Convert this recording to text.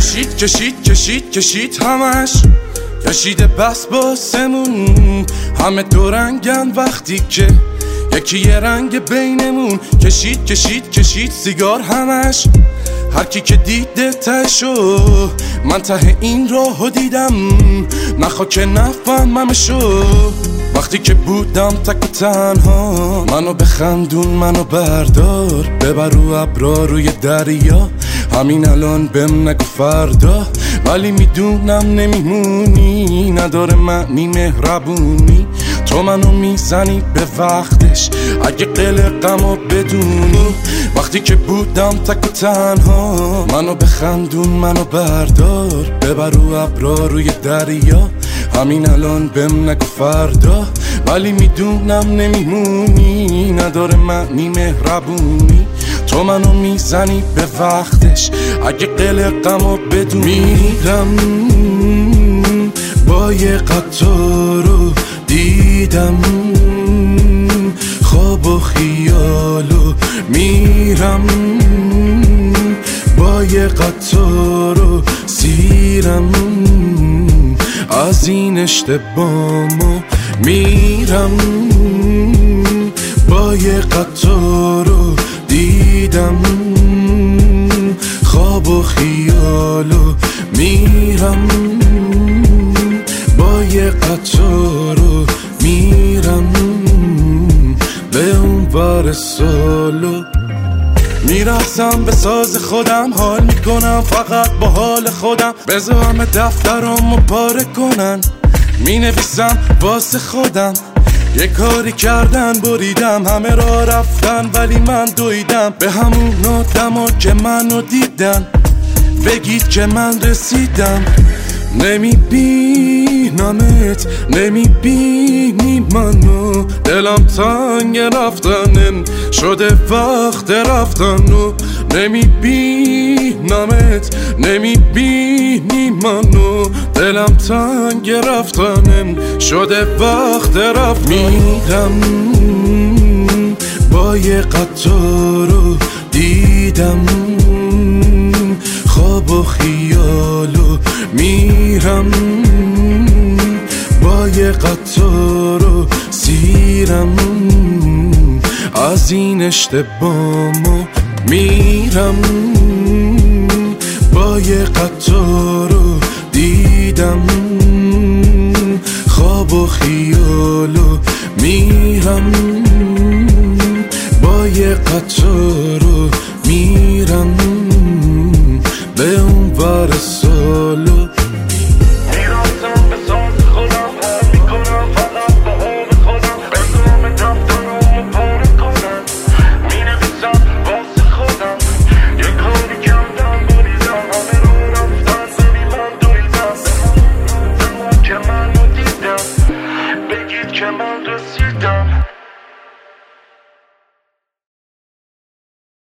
کشید همش کشیده بس باسمون، همه دو رنگن وقتی که یکی یه رنگ بینمون. کشید سیگار همش، هر کی که دیده تهشو، من ته این راهو دیدم، نخوا که نفهممشو. وقتی که بودم تک و تنها، منو بخندون منو بردار، ببر رو ابرا روی دریا، همین الان بهم نگو فردا. ولی میدونم نمیمونی، نداره معنی مهربونی، تو منو میزنی به وقتش اگه قلقمو بدونی. وقتی که بودم تک و تنها، منو بخندون منو بردار، ببر رو ابرا روی دریا، همین الان بهم نگو فردا. ولی میدونم نمیمونی، نداره معنی مهربونی، تو منو میزنی به وقتش اگه قلقمو بدونی. میرم با یه قطارو دیدم خواب و خیالو، میرم با یه قطارو سیرم از این اشتباهمو. میرم با یه قطارو دیدم خواب و خیالو، میرم با یه قطارو میرم به اون بار سالو. میرسم به ساز خودم، حال میکنم فقط با حال خودم، بذار همه دفترامو پاره کنن، مینویسم واسه خودم. یه کاری کردن بریدم، همه را رفتن ولی من دویدم به همون آدما که منو دیدن، بگید که من رسیدم. نمیبینمت، نمیبینی منو، دلم تنگ رفتنم شده وقت رفتن و نمیبینمت، نمیبینی منو، دلم تنگ رفتنم شده وقت رفتن. میرم با یه قطارو دیدم خواب و خیالو، میرم با یه قطارو سیرم از این اشتباهمو. میرم با یه قطارو دیدم خواب و خیالو، میرم با یه قطارو میرم به اون ور